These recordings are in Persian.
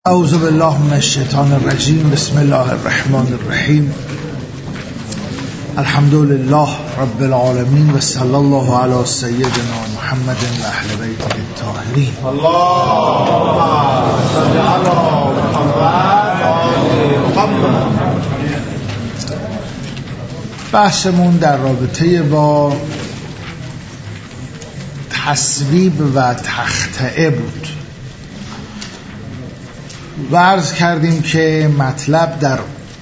اعوذ بالله من الشیطان الرجیم. بسم الله الرحمن الرحیم. الحمد لله رب العالمین و صلی الله علی سیدنا محمد و اهل بیته الطاهرین. اللهم صل علی محمد. بحثمون در رابطه با تصویب و تخطئه بود و عرض کردیم که مطلب در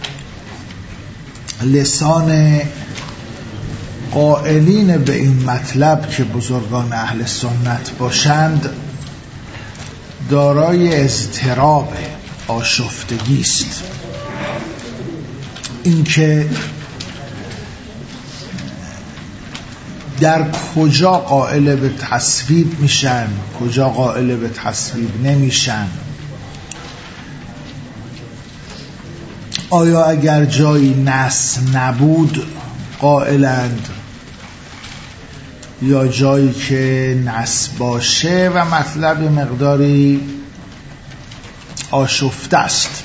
لسان قائلین به این مطلب که بزرگان اهل سنت باشند دارای اضطراب آشفتگی است. اینکه در کجا قائل به تصویب میشن، کجا قائل به تصویب نمیشن، آیا اگر جایی نص نبود قائلند یا جایی که نص باشه و مطلب مقداری آشفته است.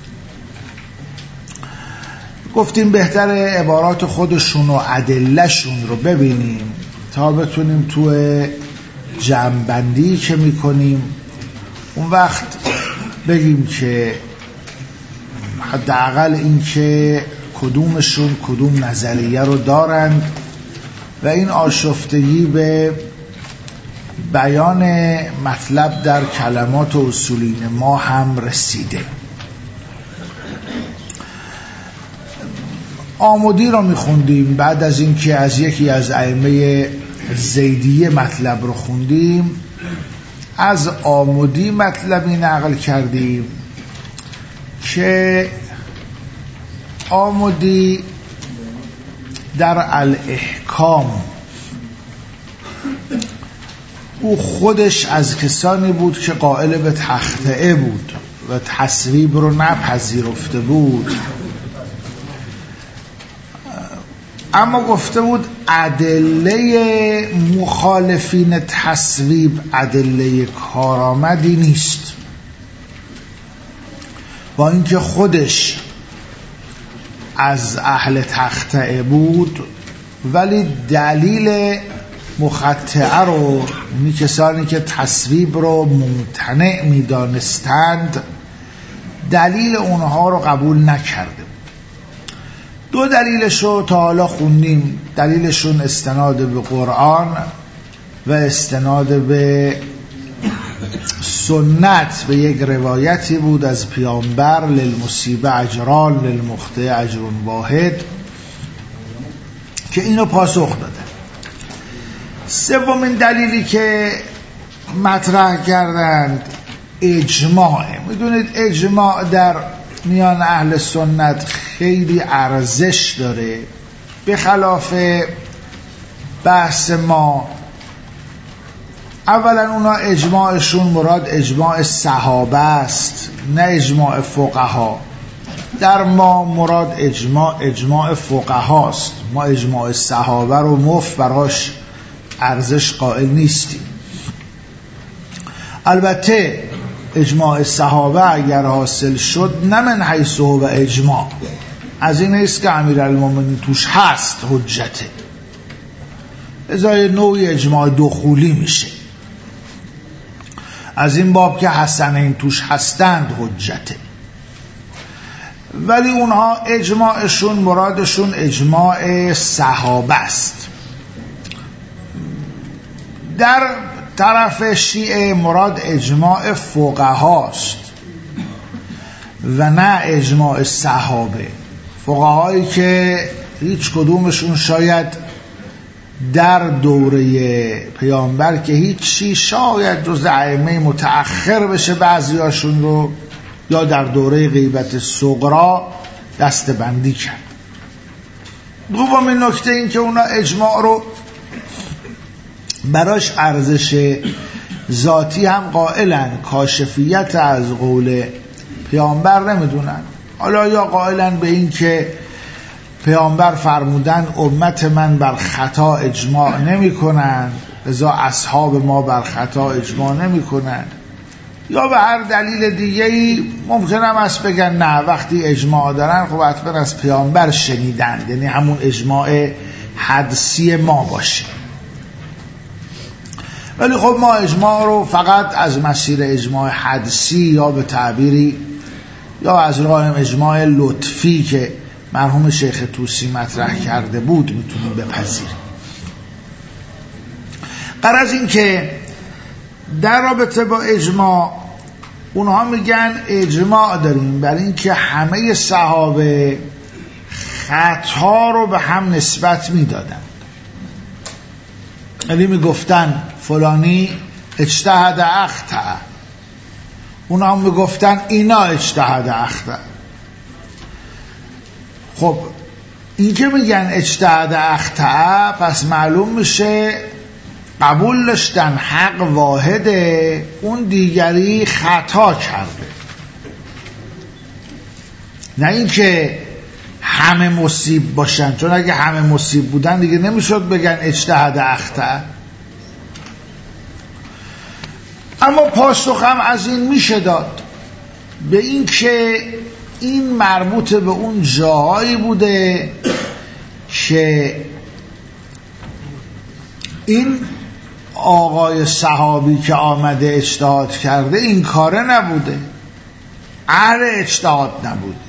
گفتیم بهتر عبارات خودشون و ادله‌شون رو ببینیم تا بتونیم تو جمع‌بندی که میکنیم اون وقت بگیم که حداقل این که کدومشون کدوم نظریه رو دارند و این آشفتگی به بیان مطلب در کلمات و اصولین ما هم رسیده. آمودی رو میخوندیم. بعد از اینکه از یکی از ائمه زیدیه مطلب رو خوندیم، از آمودی مطلبی نقل کردیم که آمودی در الاحکام او خودش از کسانی بود که قائل به تخطئه بود و تصویب رو نپذیرفته بود، اما گفته بود ادله مخالفین تصویب ادله کارآمدی نیست. با اینکه خودش از اهل تخطئه بود ولی دلیل مخطئه رو، یعنی کسانی که تصویب رو ممتنع می‌دانستند، دلیل اونها رو قبول نکرده. دو دلیلش رو تا حالا خوندیم. دلیلشون استناد به قرآن و استناد به سنت، به یک روایتی بود از پیامبر: للمصیبه اجران للمخطئ اجر واحد، که اینو پاسخ داده. سومین دلیلی که مطرح کردند اجماعه. میدونید اجماع در میان اهل سنت خیلی ارزش داره، به خلاف بحث ما. اولا اونا اجماعشون مراد اجماع صحابه است، نه اجماع فقها. در ما مراد اجماع فقها است. ما اجماع صحابه رو مفت براش ارزش قائل نیستیم. البته اجماع صحابه اگر حاصل شد نه من حیث هو اجماع، از این نیست که امیرالمومنین توش هست حجته، ازای نوعی اجماع دخولی میشه. از این باب که حسنین توش هستند حجته. ولی اونها اجماعشون مرادشون اجماع صحابه است. در طرف شیعه مراد اجماع فقهاست و نه اجماع صحابه. فقهایی که هیچ کدومشون شاید در دوره پیامبر که هیچی، شاید جز ائمه متأخر بشه بعضیاشون رو، یا در دوره غیبت صغرا دسته بندی کرد. دومین نکته این که اونا اجماع رو براش ارزش ذاتی هم قائلن، کاشفیت از قول پیامبر نمیدونن. حالا یا قائلن به این که پیامبر فرمودن امت من بر خطا اجماع نمی کنن، لذا اصحاب ما بر خطا اجماع نمی کنن، یا به هر دلیل دیگه‌ای ممکن هم است بگن نه وقتی اجماع دارن خب حتما از پیامبر شنیدن، یعنی همون اجماع حدسی ما باشه. ولی خب ما اجماع رو فقط از مسیر اجماع حدسی یا به تعبیری یا از راه اجماع لطفی که مرحوم شیخ طوسی مطرح کرده بود میتونیم بپذیریم. غرض این که در رابطه با اجماع اونها میگن اجماع داریم برای اینکه همه صحابه خطا رو به هم نسبت میدادن، یعنی میگفتن فلانی اجتهد اخطأ، اونا هم میگفتن اینا اجتهد اخطأ. خب این که میگن اجتهد اخطأ پس معلوم میشه قبول داشتن حق واحده، اون دیگری خطا کرده، نه اینکه همه مصیب باشن، چون اگه همه مصیب بودن دیگه نمیشد بگن اجتهد اخطأ. اما پاسخ هم از این میشه داد به این که این مربوط به اون جاهایی بوده که این آقای صحابی که آمده اجتهاد کرده این کاره نبوده، اهل اجتهاد نبوده،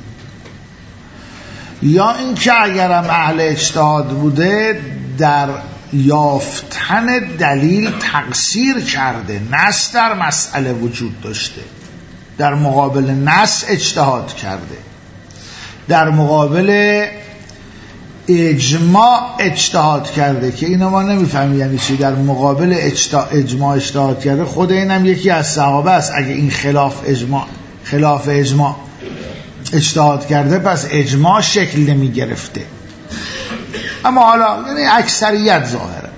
یا اینکه اگرم اهل اجتهاد بوده در یافتن دلیل تقصیر کرده، نص در مسئله وجود داشته، در مقابل نص اجتهاد کرده، در مقابل اجماع اجتهاد کرده که اینو ما نمیفهمیم یعنی چی. در مقابل اجماع اجتهاد کرده، خود اینم یکی از صحابه است. اگه این خلاف اجماع اجتهاد کرده پس اجماع شکل نمی گرفته. اما حالا یعنی اکثریت ظاهره،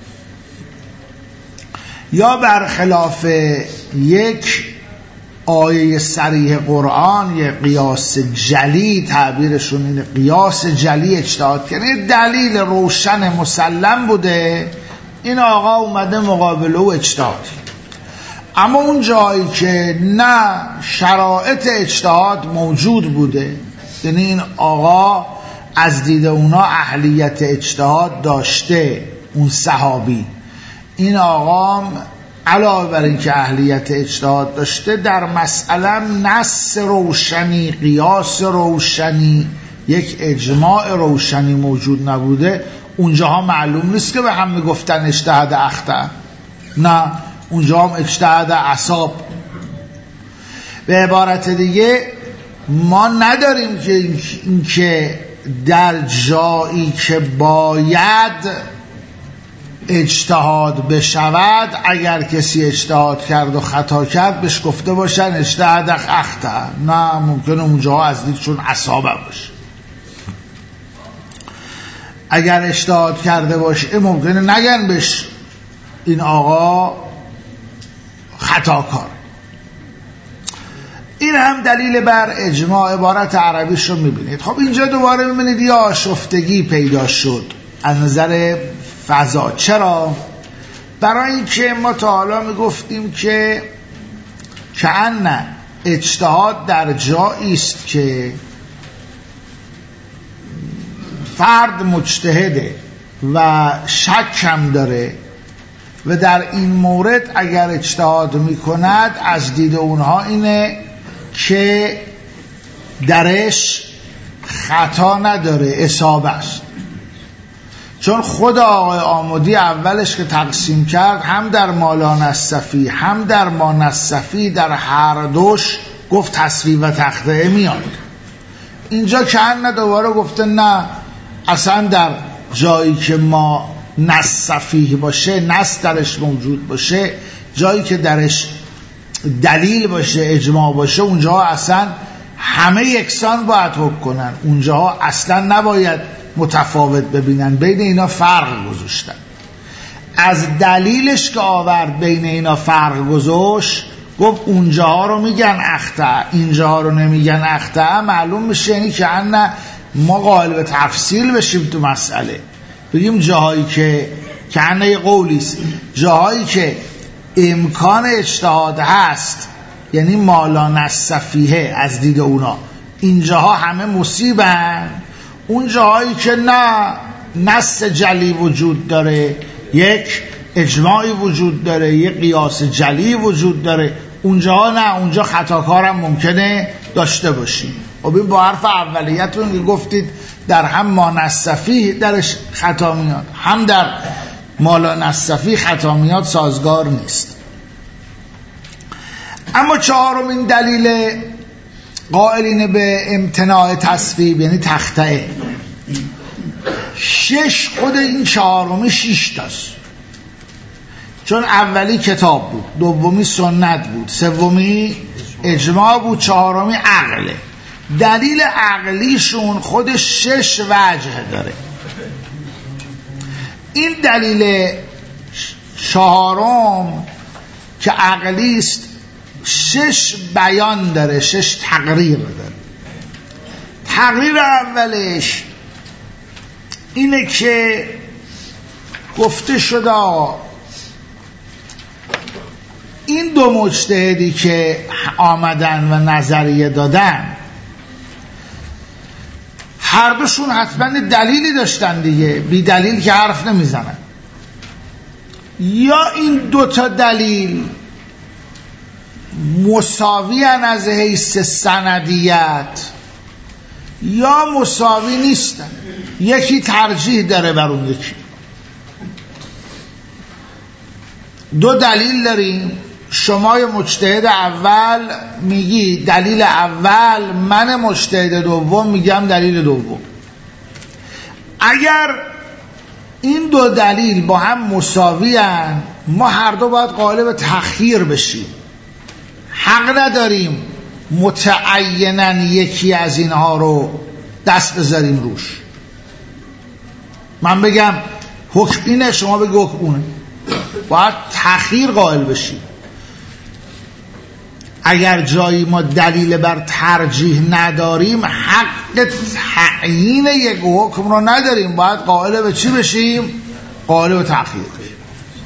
یا برخلاف یک آیه صریح قرآن، یه قیاس جلی، تعبیرشون اینه قیاس جلی اجتهاد کرده، دلیل روشن مسلم بوده، این آقا اومده مقابل او اجتهاد. اما اون جایی که نه شرایط اجتهاد موجود بوده، یعنی این آقا از دید اونا اهلیت اجتهاد داشته، اون صحابی، این آقا علاوه بر این که اهلیت اجتهاد داشته در مسئله نص روشنی، قیاس روشنی، یک اجماع روشنی موجود نبوده، اونجاها معلوم نیست که به هم میگفتن اجتهاد اخطأ، نه اونجا هم اجتهاد اصاب. به عبارت دیگه ما نداریم که در جایی که باید اجتهاد بشود اگر کسی اجتهاد کرد و خطا کرد بهش گفته باشن اجتهاد اخطأ، نه، ممکنه اونجا از دیدشون اصابه باشه. اگر اجتهاد کرده باشه ممکنه نگن بهش این آقا خطاکار. این هم دلیل بر اجماع. عبارت عربیش رو میبینید. خب اینجا دوباره میبینید یا آشفتگی پیدا شد از نظر فضا. چرا؟ برای اینکه ما تا حالا میگفتیم که کأن اجتهاد در جایی است که فرد مجتهده و شک هم داره و در این مورد اگر اجتهاد میکند از دید اونها اینه که درش خطا نداره، اصابه است. چون خود آقای آمودی اولش که تقسیم کرد هم در مالا نصفی هم در ما نصفی در هر دوش گفت تصفیه و تخطئه میاد. اینجا کأن دوباره گفته نه، اصلا در جایی که ما نصفی باشه، نص درش موجود باشه، جایی که درش دلیل باشه، اجماع باشه، اونجا اصلا همه یکسان باید حکم کنن، اونجا اصلا نباید متفاوت ببینن، بین اینا فرق گذاشتن. از دلیلش که آورد بین اینا فرق گذاشت، گفت اونجاها رو میگن اخطأ، اینجاها رو نمیگن اخطأ. معلوم میشه یعنی که ما قائل به تفصیل بشیم تو مسئله، بگیم جاهایی که یه قولیست، جاهایی که امکان اجتهاد هست یعنی مالا نصفیه از دید اونا اینجاها همه مصیبن، اون جاهایی که نه نص جلی وجود داره، یک اجماعی وجود داره، یک قیاس جلی وجود داره، اونجاها نه، اونجا خطاکارم ممکنه داشته باشی. خب این با حرف اولیتون که گفتید در هم ما نصفی درش خطا میاد، هم در مالا نصفی خطا میاد، سازگار نیست. اما چهارمین دلیل قائلین به امتناع تصویب یعنی تخطئه. 6 خود این چهارمی 6 تاست، چون اولی کتاب بود، دومی سنت بود، سومی اجماع بود، چهارمی عقله. دلیل عقلیشون خودش 6 وجه داره. این دلیل چهارم که عقلی است 6 بیان داره، 6 تقریر داره. تقریر اولش اینه که گفته شده این دو مجتهدی که آمدن و نظریه دادن هر دوشون حتما دلیلی داشتن دیگه، بی دلیل که حرف نمیزنن. یا این دوتا دلیل مساوی از حیث سندیت یا مساوی نیستن، یکی ترجیح داره بر اون یکی. دو دلیل داریم، شما مجتهد اول میگی دلیل اول، من مجتهد دوم میگم دلیل دوم. اگر این دو دلیل با هم مساوی هن، ما هر دو باید قائل به تأخیر بشیم. حق نداریم متعیناً یکی از اینها رو دست بذاریم روش. من بگم حکم اینه، شما بگی حکم اونه، باید تأخیر قائل بشیم. اگر جایی ما دلیل بر ترجیح نداریم، حق تعیین یک حکم رو نداریم، باید قائل به چی بشیم؟ قائل به تأخیر بشیم.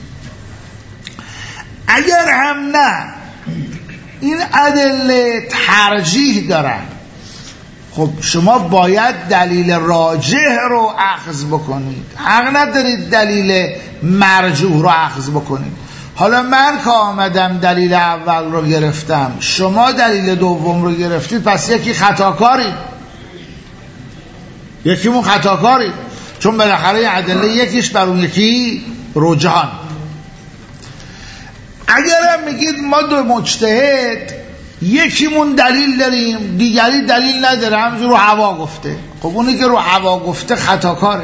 اگر هم نه این ادله ترجیح دارن، خب شما باید دلیل راجح رو اخذ بکنید، حق ندارید دلیل مرجوح رو اخذ بکنید. حالا من که آمدم دلیل اول رو گرفتم، شما دلیل دوم رو گرفتید، پس یکی خطاکارید، یکیمون خطاکارید، چون بالاخره ادله یکیش بر اون یکی رجحان. اگر هم میگید ما دو مجتهد یکیمون دلیل داریم دیگری دلیل نداره، همینجور رو هوا گفته، خب اونی که رو هوا گفته خطاکاره.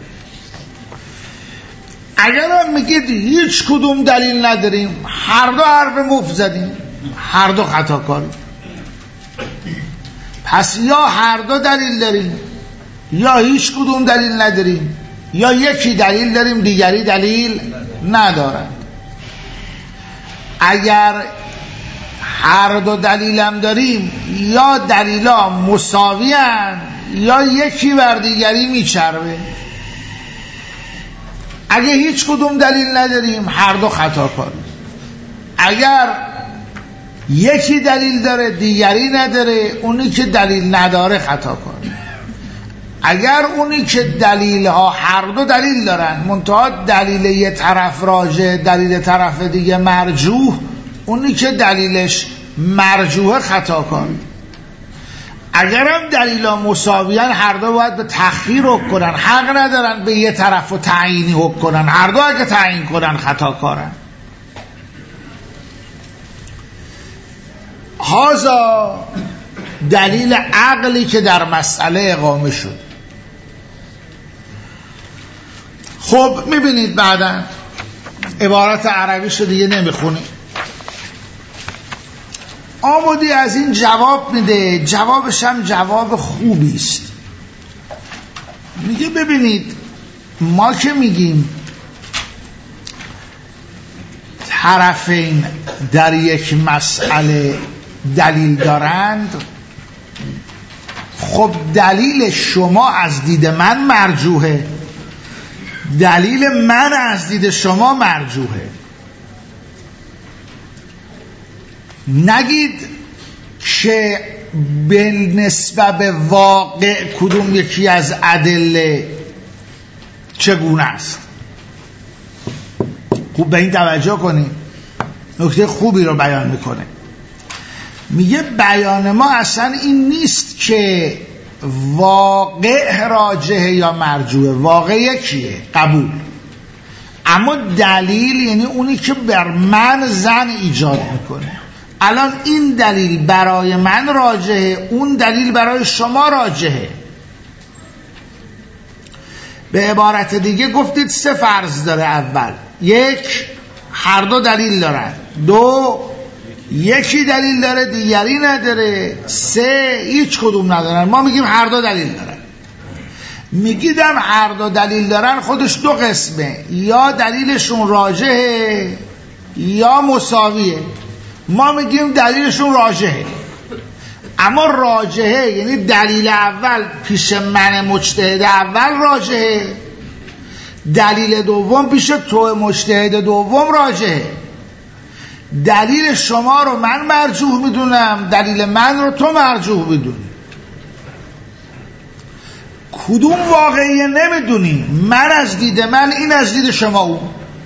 اگر هم میگید هیچ کدوم دلیل نداریم، هر دو حرف مفت زدیم، هر دو خطاکاریم. پس یا هر دو دلیل داریم یا هیچ کدوم دلیل نداریم، یا یکی دلیل داریم دیگری دلیل ندارن. اگر هر دو دلیلم داریم، یا دلیلا مساوی هن یا یکی بر دیگری میچربه. اگه هیچ کدوم دلیل نداریم، هر دو خطاکاریم. اگر یکی دلیل داره دیگری نداره، اونی که دلیل نداره خطاکاره. اگر اونی که دلیل ها هر دو دلیل دارن، منتها دلیل یه طرف راجع دلیل طرف دیگه مرجوح، اونی که دلیلش مرجوح خطاکار. اگر هم دلیل ها مساویان، هر دو باید به تأخیر حکم کنن، حق ندارن به یه طرف و تعیینی حکم کنن، هر دو اگه تعیین کنن خطاکارن. هذا دلیل عقلی که در مسئله اقامه شد. خب میبینید بعدا عبارت عربی شو دیگه نمیخونی، آمودی از این جواب میده، جوابش هم جواب خوبی است. میگه ببینید ما که میگیم طرفین در یک مسئله دلیل دارند، خب دلیل شما از دید من مرجوحه، دلیل من از دید شما مرجوحه. نگید که به نسبت به واقع کدوم یکی از ادله چگونه است. خوب به این توجه کنید، نکته خوبی رو بیان میکنه. میگه بیان ما اصلا این نیست که واقع راجحه یا مرجوعه، واقع یکیه، قبول، اما دلیل یعنی اونی که بر من زن ایجاد میکنه. الان این دلیل برای من راجحه، اون دلیل برای شما راجحه. به عبارت دیگه گفتید 3 فرض داره. اول، 1 هر دو دلیل دارن، 2 یکی دلیل داره دیگری نداره، 3 هیچ کدوم ندارن. ما میگیم هر دو دلیل دارن. میگیدم هر دو دلیل دارن خودش 2 قسمه، یا دلیلشون راجحه یا مساویه. ما میگیم دلیلشون راجحه، اما راجحه یعنی دلیل اول پیش من مجتهد اول راجحه، دلیل دوم پیش تو مجتهد دوم راجحه. دلیل شما رو من مرجوح میدونم، دلیل من رو تو مرجوح میدونی. کدوم واقعیه نمیدونی. من از دید من، این از دید شما اون.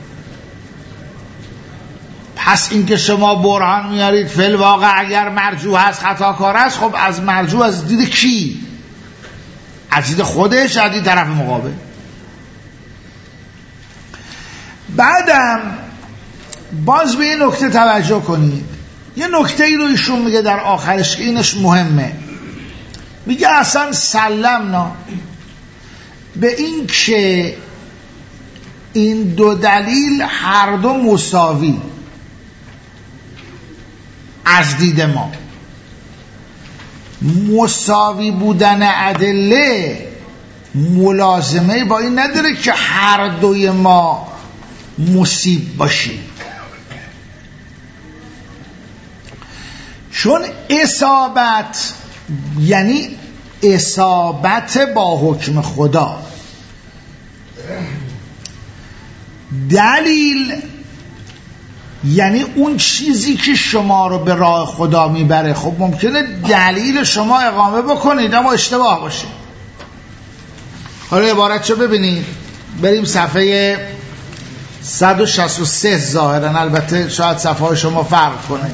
پس اینکه شما برهان میارید فی الواقع اگر مرجوح هست خطاکار است، خب از مرجوح از دید کی؟ از دید خودش، از دید طرف مقابل. بعدم باز به این نکته توجه کنید. یه نکته ای رو ایشون میگه در آخرش که اینش مهمه. میگه اصلا سلمنا به این که این 2 دلیل هر دو مساوی از دید ما. مساوی بودن ادله ملازمه با این نداره که هر دوی ما مصیب باشیم، چون اصابت یعنی اصابت با حکم خدا، دلیل یعنی اون چیزی که شما رو به راه خدا میبره. خب ممکنه دلیل شما اقامه بکنید اما اشتباه باشه. حالا عبارت چو ببینید. بریم صفحه 163 ظاهرا، البته شاید صفحه های شما فرق کنه.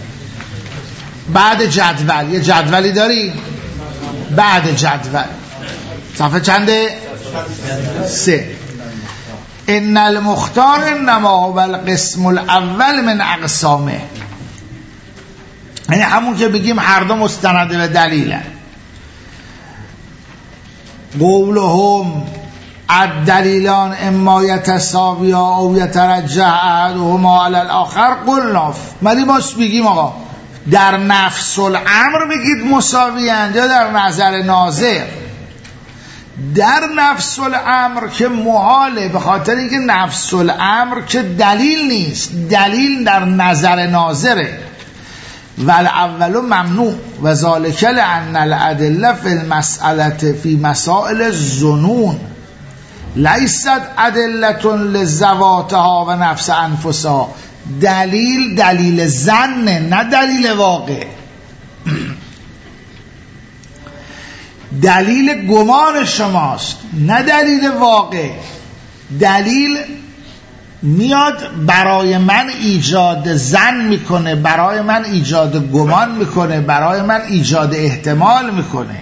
بعد جدول، یه جدولی داری؟ بعد جدول صفحه چنده؟ 3. ان المختار انما هو القسم الاول من اقسامه. یعنی همون که بگیم هر دو مستند به دلیلن. قولهم الدلیلان اما یتساویا او یترجح احدهما علی الاخر قلنا. ولی ما بگیم آقا در نفس الامر بگید مساویند یا در نظر ناظر. در نفس الامر که محاله، به خاطر اینکه نفس الامر که دلیل نیست، دلیل در نظر ناظره. والاول ممنوع و ذالک لان الادله فی المساله فی مسائل الظنون لیست ادله لذواتها و نفس انفسها. دلیل دلیل ظنه، نه دلیل واقع. دلیل گمان شماست، نه دلیل واقع. دلیل میاد برای من ایجاد ظن میکنه، برای من ایجاد گمان میکنه، برای من ایجاد احتمال میکنه.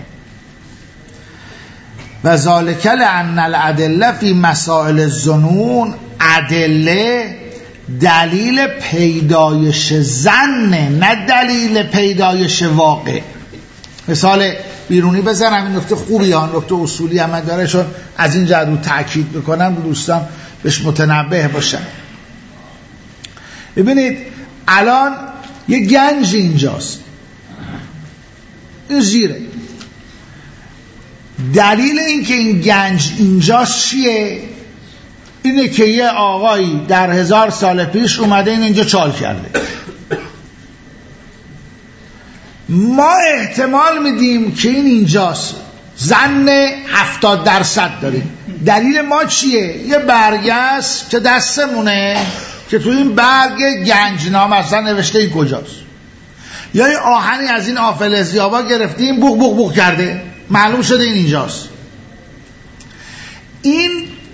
و ذالک لان الادله فی مسائل الظنون، ادله دلیل پیدایش ظنه، نه دلیل پیدایش واقع. مثال بیرونی بزنم، این نکته خوبی ها، نکته اصولی هم داره، چون از این جهت رو تأکید میکنم دوستان بهش متنبه باشن. ببینید الان یه گنج اینجاست، این زیره. دلیل این که این گنج اینجاست چیه؟ اینه که یه آقایی در 1000 سال پیش اومده این اینجا چال کرده. ما احتمال میدیم که این اینجاست، ظن 70% داریم. دلیل ما چیه؟ یه برگه است که دستمونه که تو این برگ گنجنامه اصلا نوشته این کجاست. یا یه آهنی از این آفلزیابا گرفتیم بوق بوق بوق کرده، معلوم شده این اینجاست. این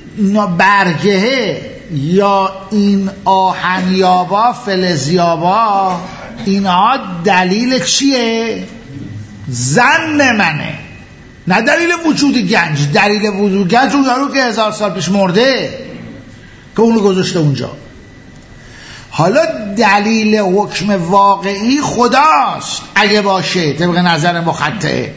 برگه یا این آهنیابا فلزیابا اینها دلیل چیه؟ زن منه، نه دلیل وجود گنج. دلیل وجود گنج اون یارو که 1000 سال پیش مرده که اونو گذاشته اونجا. حالا دلیل حکم واقعی خداست اگه باشه طبق نظر مخطئه.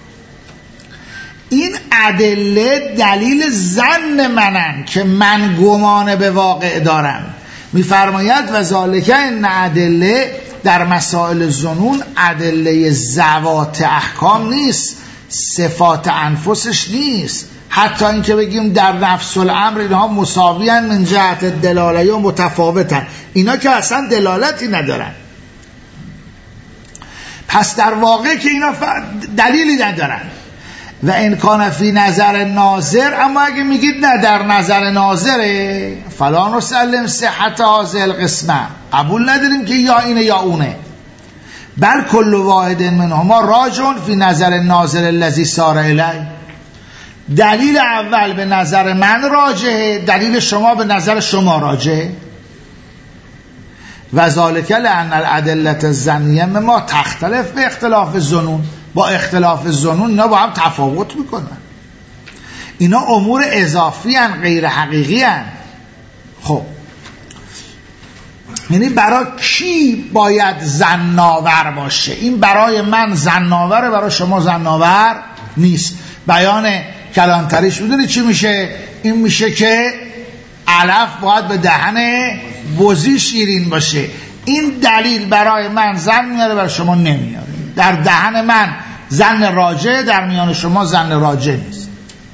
این ادله دلیل ظن منن که من گمان به واقع دارم. میفرماید و ذالک ان ادله در مسائل ظنون ادله ذوات احکام نیست، صفات انفسش نیست. حتی اینکه بگیم در نفس الامر اینها مساویان من جهت دلاله و متفاوتن، اینا که اصلا دلالتی ندارن. پس در واقع که اینا دلیلی ندارن. و ان کان فی نظر ناظر، اما اگه میگید نه در نظر ناظره فلا نسلم صحت هذه القسمه، قبول نداریم که یا اینه یا اونه. بل کل واحد منهما راجع فی نظر ناظر الذی سار الیه. دلیل اول به نظر من راجعه، دلیل شما به نظر شما راجعه. و ذالک لان الادله الظنیه ما تختلف به اختلاف الظنون. با اختلاف الظنون اینا با هم تفاوت میکنن. اینا امور اضافی هن، غیر حقیقی هن. خب یعنی برای کی باید ظن‌آور باشه؟ این برای من ظن‌آوره، برای شما ظن‌آور نیست. بیان کلانتریش میدونی چی میشه؟ این میشه که علف باید به دهن بزی شیرین باشه. این دلیل برای من ظن میاره، برای شما نمیاره. در دهن من ظن راجع، در میان شما ظن راجع نیست.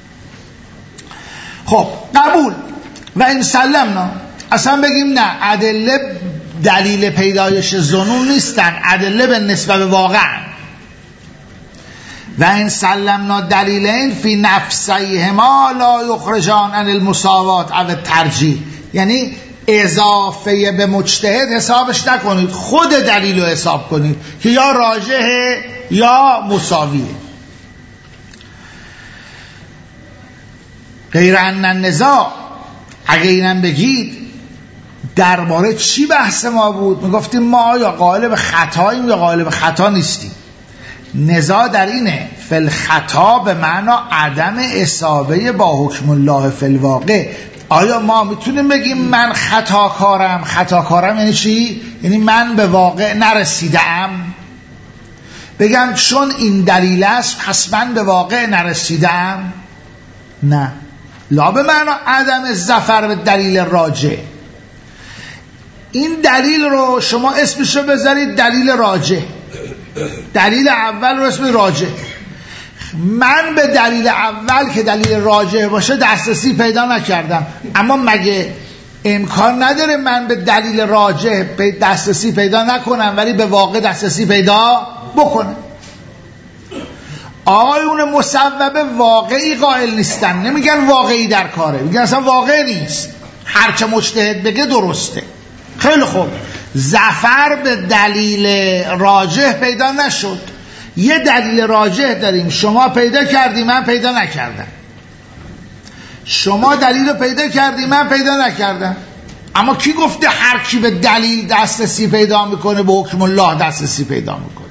خب قبول. و این سلمنا، اصلا بگیم نه ادله دلیل پیدایش ظنون نیستن، ادله به نسبت به واقع. و این سلمنا دلیلین فی نفسیهما لا یخرجان عن المساوات او ترجیح. یعنی اضافه به مجتهد حسابش نکنید، خود دلیل رو حساب کنید که یا راجحه یا مساویه. غیر ان النزاع، اگه اینم بگید درباره چی بحث ما بود؟ میگفتیم ما یا قائل خطاییم یا قائل خطا نیستیم. نزاع در اینه فل خطا به معنا عدم اصابه با حکم الله فی الواقع. آیا ما میتونیم بگیم من خطاکارم؟ خطاکارم یعنی چی؟ یعنی من به واقع نرسیدم. بگم چون این دلیل است پس من به واقع نرسیدم؟ نه، لا به معنا عدم ظفر به دلیل راجع. این دلیل رو شما اسمش رو بذارید دلیل راجع، دلیل اول رو اسم راجع. من به دلیل اول که دلیل راجع باشه دسترسی پیدا نکردم، اما مگه امکان نداره من به دلیل راجع دسترسی پیدا نکنم ولی به واقع دسترسی پیدا بکنم؟ آقایون مصوبه واقعی قائل نیستن، نمیگن واقعی در کاره، میگن اصلا واقع نیست، هرچه مجتهد بگه درسته. خیلی خوب، ظفر به دلیل راجح پیدا نشد. یه دلیل راجح داریم، شما پیدا کردی من پیدا نکردم، شما دلیل رو پیدا کردی من پیدا نکردم. اما کی گفته هر کی به دلیل دسترسی پیدا میکنه به حکم الله دسترسی پیدا میکنه؟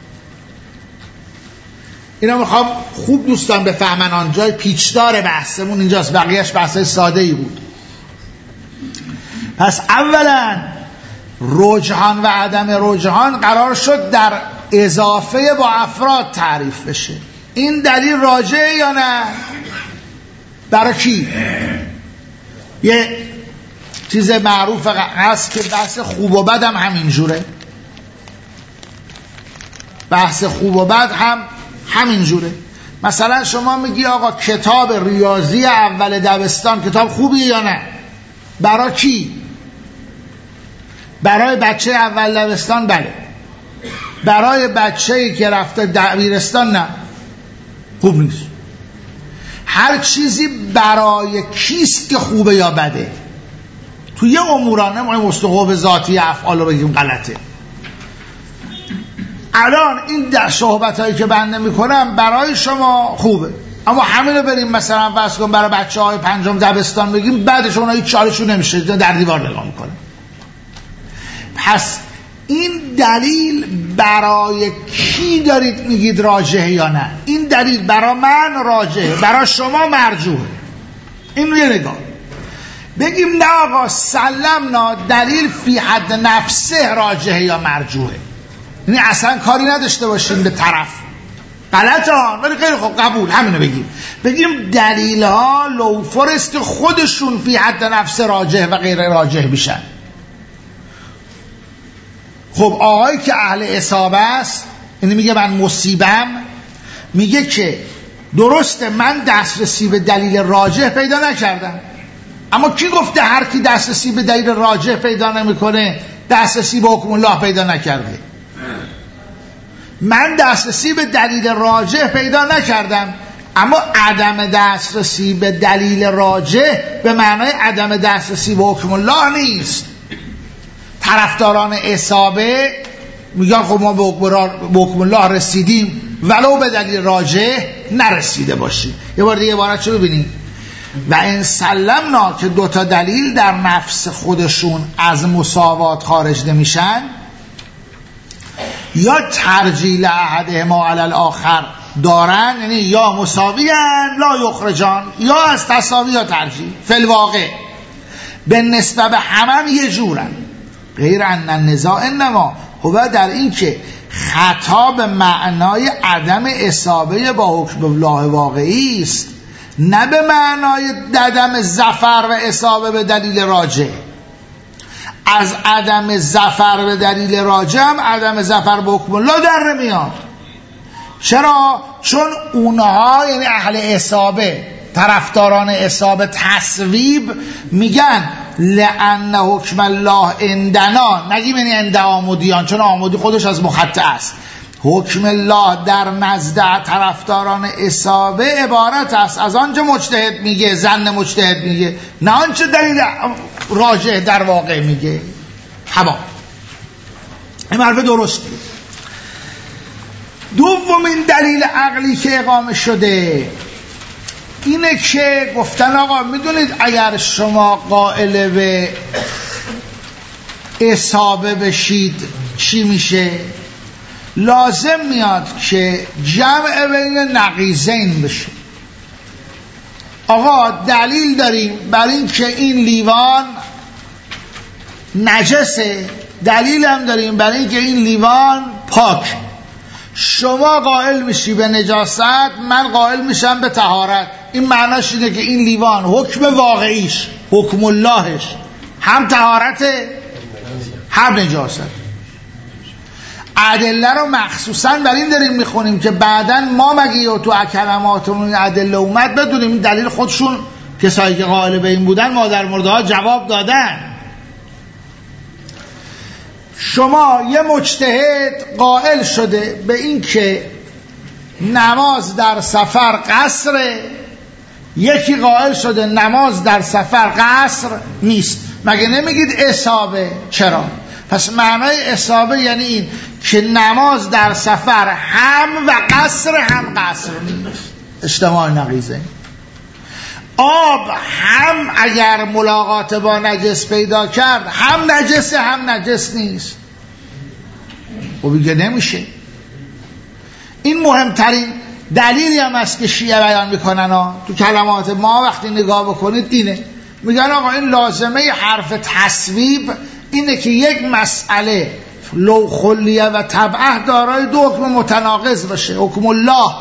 اینا میخوام خوب دوستان بفهمن، آنجای پیچدار بحثمون اینجاست، بقیهش بحثای ساده ای بود. پس اولا رجحان و عدم رجحان قرار شد در اضافه با افراد تعریف بشه. این دلیل راجعه یا نه؟ برای کی؟ یه چیز معروف هست که بحث خوب و بد هم همینجوره، بحث خوب و بد هم همینجوره. مثلا شما میگی آقا کتاب ریاضی اول دبستان کتاب خوبیه یا نه؟ برای کی؟ برای بچه اول دبستان بله، برای بچه‌ای که رفته دبیرستان نه، خوب نیست. هر چیزی برای کیست که خوبه یا بده؟ توی امورانه ما مستقاب ذاتی افعال رو بگیم غلطه. الان این در صحبت هایی که بنده میکنم برای شما خوبه، اما همین رو بریم مثلا فرض کن برای بچه های 5 دبستان بگیم، بعدش اونها هیچ چالشون نمیشه، در دیوار نگاه میکنه. پس این دلیل برای کی دارید میگید راجحه یا نه؟ این دلیل برای من راجحه، برای شما مرجوحه. این رو یه نگاه بگیم نه آقا سلمنا دلیل فی حد نفسه راجحه یا مرجوحه، یعنی اصلا کاری نداشته باشیم به طرف غلطان، ولی خیلی خوب قبول، همینو بگیم دلیل ها لوفرست خودشون فی حد نفسه راجح و غیر راجح بشن. خب آقایی که اهل اصابه است، یعنی میگه من مصیبم، میگه که درسته من دسترسی به دلیل راجح پیدا نکردم، اما کی گفته هر کی دسترسی به دلیل راجح پیدا نمیکنه دسترسی به حکم الله پیدا نکرده؟ من دسترسی به دلیل راجح پیدا نکردم، اما عدم دسترسی به دلیل راجح به معنای عدم دسترسی به حکم الله نیست. طرفداران اصابه میگن خب ما به حکم الله رسیدیم ولو به دلیل راجح نرسیده باشیم. یه بار دیگه عبارت چه ببینیم؟ و این سلمنا که دوتا دلیل در نفس خودشون از مساوات خارج نمیشن، یا ترجیل احدهما علی الاخر دارن، یعنی یا مساویان لا یخرجان، یا از تساوی یا ترجیل، فی الواقع به نسبت همم یه جورن. غیر ان النزاع انما هو در این که خطا به معنای عدم اصابه با حکم الله واقعی است، نه به معنای عدم ظفر و اصابه به دلیل راجع. از عدم ظفر به دلیل راجع هم عدم ظفر به حکم الله در نمیاد. چرا؟ چون اونها یعنی اهل اصابه، طرفداران اصابه تصویب میگن لأن حکم الله عندنا، نگیم یعنی عند آمودیان، چون آمودی خودش از مخطئ است. حکم الله در نزد طرفداران اصابه عبارت است از آنچه مجتهد میگه، ظن مجتهد میگه، نه آنچه دلیل راجح در واقع میگه. تمام. این حرف درسته. دومین دلیل عقلی که اقامه شده اینه که گفتن آقا میدونید اگر شما قائل به اصابه بشید چی میشه؟ لازم میاد که جمع بین نقیضین بشه. آقا دلیل داریم بر این که این لیوان نجسه، دلیل هم داریم بر این که این لیوان پاک. شما قائل میشی به نجاست، من قائل میشم به طهارت. این معناش اینه که این لیوان حکم واقعیش، حکم اللهش هم طهارته هم نجاست. ادله رو مخصوصا بر این داریم میخونیم که بعداً ما مگه تو کلماتمون ادله اومد بدونیم دلیل خودشون کسایی که قائل به این بودن مادر مرده ها جواب دادن. شما یه مجتهد قائل شده به این که نماز در سفر قصره، یکی قائل شده نماز در سفر قصر نیست. مگه نمیگید اصابه؟ چرا؟ پس معنای اصابه یعنی این که نماز در سفر هم و قصر هم قصر نیست. اجتماع نقیضه. آب هم اگر ملاقات با نجس پیدا کرد هم نجسه هم نجس نیست. خب دیگه نمیشه. این مهمترین دلیلی هم است که شیعه بیان میکنن تو کلمات ما. وقتی نگاه بکنید اینه، میگن آقا این لازمه حرف تصویب اینه که یک مسئله لو خلیه و تبعه دارای دو حکم متناقض باشه. حکم الله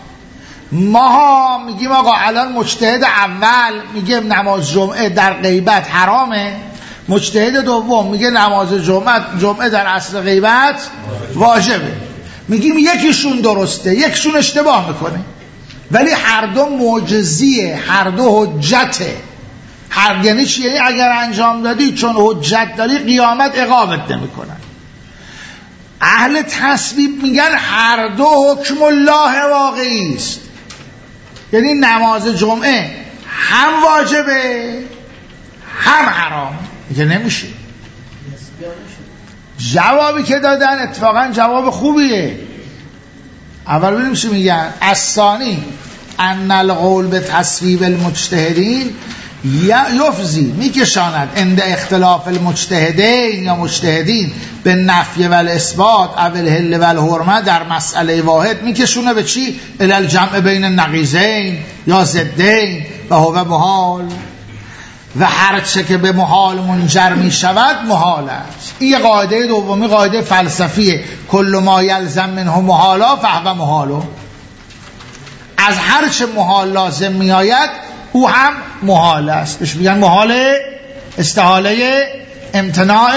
ما میگیم آقا الان مجتهد اول میگه نماز جمعه در غیبت حرامه، مجتهد دوم میگه نماز جمعه در عصر غیبت واجبه. میگیم یکیشون درسته یکیشون اشتباه میکنه، ولی هر دو معجزیه، هر دو حجته. یعنی چی؟ یعنی اگر انجام دادی چون حجت داری قیامت عقابت نمیکنن. اهل تصویب میگن هر دو حکم الله واقعی است، یعنی نماز جمعه هم واجبه هم حرام. میگه نمیشه. جوابی که دادن اتفاقا جواب خوبیه. اول ببینیم چی میگن. الثانی ان القول به تصویب المجتهدین یفضی، میکشاند عند اختلاف المجتهدین یا مجتهدین به نفی و الاثبات او الحل و الحرمه در مسئله واحد، میکشونه به چی؟ الی الجمع بین النقیضین یا ضدین و هو محال، و هر چه که به محال منجر می شود محال است. این قاعده دومی قاعده فلسفیه. کل ما یلزم منه محالا فهو محالو، از هر چه محال لازم می آید او هم محال است. بهش میگن محال استحاله امتناع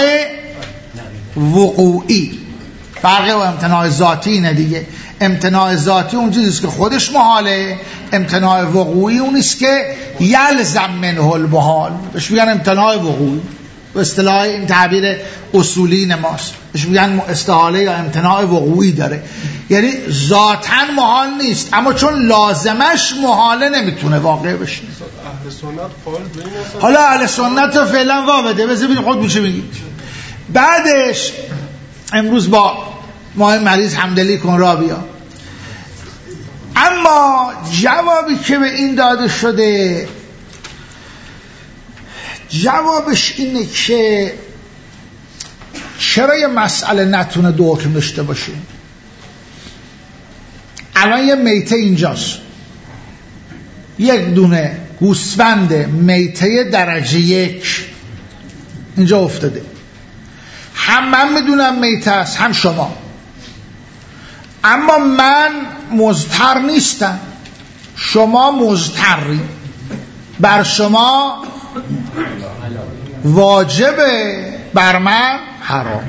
وقوعی. فرق و امتناع ذاتی اینه دیگه. امتناع ذاتی اون چیزیست که خودش محاله، امتناع وقوعی اونیست که یلزم منه المحال. بهش میگن امتناع وقوعی، به اصطلاح این تعبیر اصولین ماست. بهش میگن استحاله یا امتناع وقوعی داره، یعنی ذاتاً محال نیست اما چون لازمش محاله نمیتونه واقع بشه. اهل سنت قائل به این هستن. حالا اهل سنت رو فعلا وابده، بذار ببین خود میشه میگید. بعدش امروز با ماه مریض همدلی کن را بیا. اما جوابی که به این داده شده، جوابش اینه که چرا یه مسئله نتونه دو حکم داشته باشه؟ الان یه میته اینجاست، یک دونه گوسفند میته درجه 1 اینجا افتاده، هم من میدونم میته است هم شما، اما من مضطر نیستم، شما مضطری، بر شما واجبه، بر من حرام.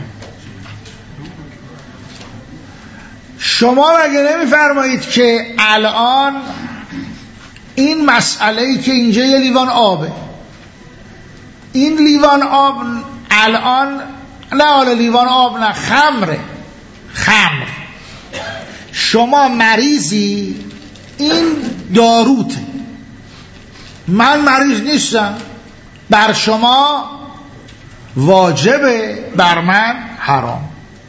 شما مگه نمیفرمایید که الان این مسئله‌ای که اینجا یه لیوان آبه، این لیوان آب الان نه، حالا لیوان آب نه، خمر، شما مریضی، این داروته، من مریض نیستم، بر شما واجبه، بر من حرام.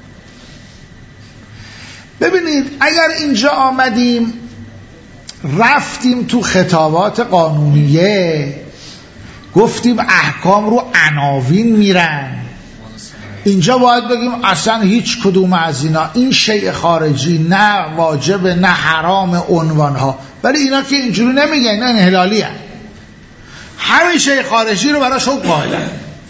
ببینید اگر اینجا آمدیم رفتیم تو خطابات قانونیه، گفتیم احکام رو عناوین میرن، اینجا باید بگیم اصلا هیچ کدوم از اینا، این شیء خارجی نه واجب نه حرام عنوانها، ولی اینا که اینجوری نمیگن، اینا انحلالی هست. همین شیء خارجی رو براش حکم قائلن.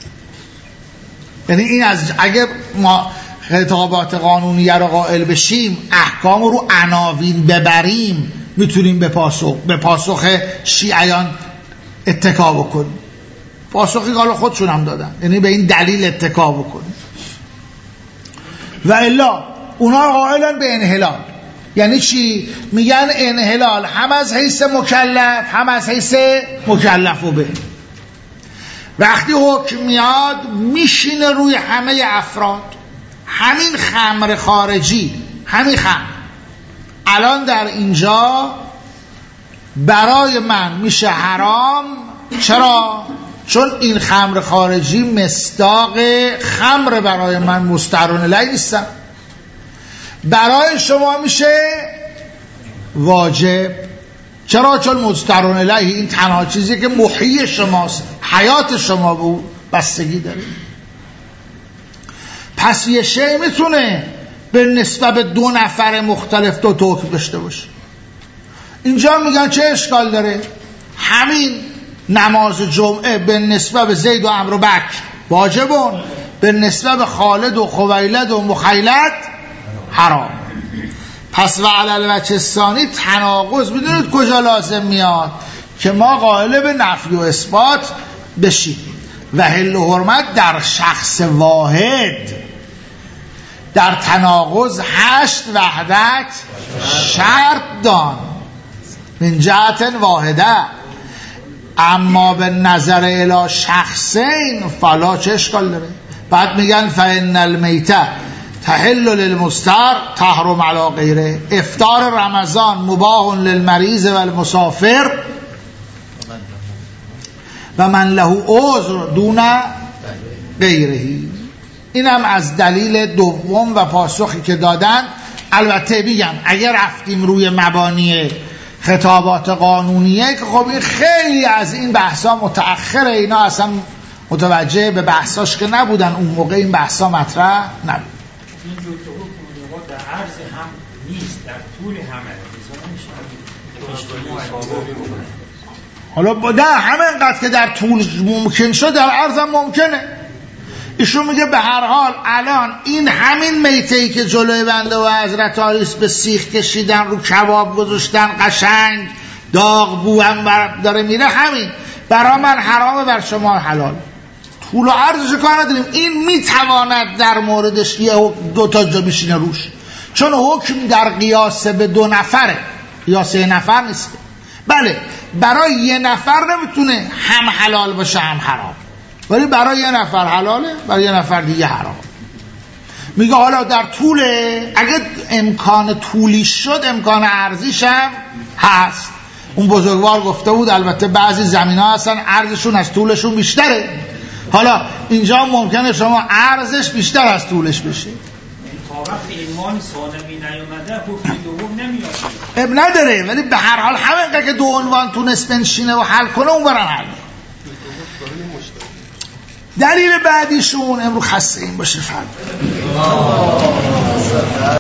یعنی این از اگه ما خطابات قانونیه رو قائل بشیم، احکام رو عناوین ببریم، میتونیم به پاسخ شیعیان اتکا بکنیم. پاسخی حالا خودشون هم دادن، یعنی به این دلیل اتکا بکنیم. و الا اونا قائلن به انحلال. یعنی چی؟ میگن انحلال هم از حیث مکلف هم از حیث مکلف و به. وقتی حکم میاد میشینه روی همه افراد. همین خمر خارجی، همین خمر الان در اینجا برای من میشه حرام. چرا؟ چون این خمر خارجی مصداق خمر برای من مستعرون الیه نیستم. برای شما میشه واجب. چرا؟ چون مستعرون الیه این تنها چیزی که محیی شماست، حیات شما بود، بستگی داره. پس یه شی میتونه به نسبت به دو نفر مختلف دو حکم داشته باشه. اینجا میگن چه اشکال داره؟ همین نماز جمعه به نسبت به زید و عمرو و بکر واجبون، به نسبت به خالد و خویلد و مخیلد حرام. پس و علی الوجه الثانی تناقض میدونید کجا لازم میاد؟ که ما قائل به نفی و اثبات بشیم. و حل و حرمت در شخص واحد، در تناقض 8 وحدت شرط دان من جهت واحده، اما به نظر الی شخصین فلا، چه اشکال داره؟ بعد میگن فان المیته تحل للمستر تحرم علی غیره. افطار رمضان مباح للمریض و المسافر و من له عذر دون غیره. اینم از دلیل دوم و پاسخی که دادن. البته میگم اگر رفتیم روی مبانی خطابات قانونیه که خب این خیلی از این بحثا متأخره، اینا اصلا متوجه به بحثاش که نبودن اون موقع، این بحثا مطرح نبود. این دو تا حکم در عرض هم نیست، در طول همه حالا نه همه اینقدر که در طول ممکن شد در عرض هم ممکنه. ایشون میگه به هر حال الان این همین میتهی که جلوی بنده و حضرت عالیس به سیخ کشیدن، رو کباب گذاشتن قشنگ داغ بو هم داره میره، همین برا من حرامه، بر شما حلال. طول و عرضش کار نداریم. این میتواند در موردش یه دو تا جا بشینه روش، چون حکم در قیاس به دو نفره، قیاس یه نفر نیست. بله برای یه نفر نمیتونه هم حلال باشه هم حرام، ولی برای یه نفر حلاله، برای یه نفر دیگه حرام. میگه حالا در طوله، اگه امکان طولی شد امکان عرضیش هم هست. اون بزرگوار گفته بود البته بعضی زمین ها هستن عرضشون از طولشون بیشتره، حالا اینجا ممکنه شما عرضش بیشتر از طولش بشه. تا وقت ایمان سالمی نیومده حکم دوم نمیاد، اب نداره، ولی به هر حال همینقدر که دو عنوان تونست بنشینه و حل کنه اون برن حل. دلیل بعدیشون امروز خسته این باشه فرد